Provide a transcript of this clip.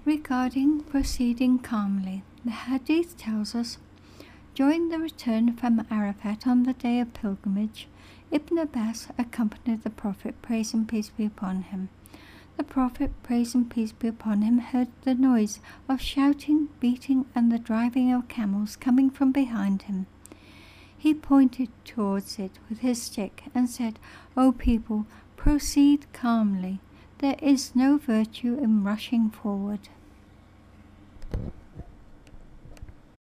Regarding proceeding calmly, the Hadith tells us, during the return from Arafat on the day of pilgrimage, Ibn Abbas accompanied the Prophet, praise and peace be upon him. The Prophet, praise and peace be upon him, heard the noise of shouting, beating, and the driving of camels coming from behind him. He pointed towards it with his stick and said, "O people, proceed calmly. There is no virtue in rushing forward."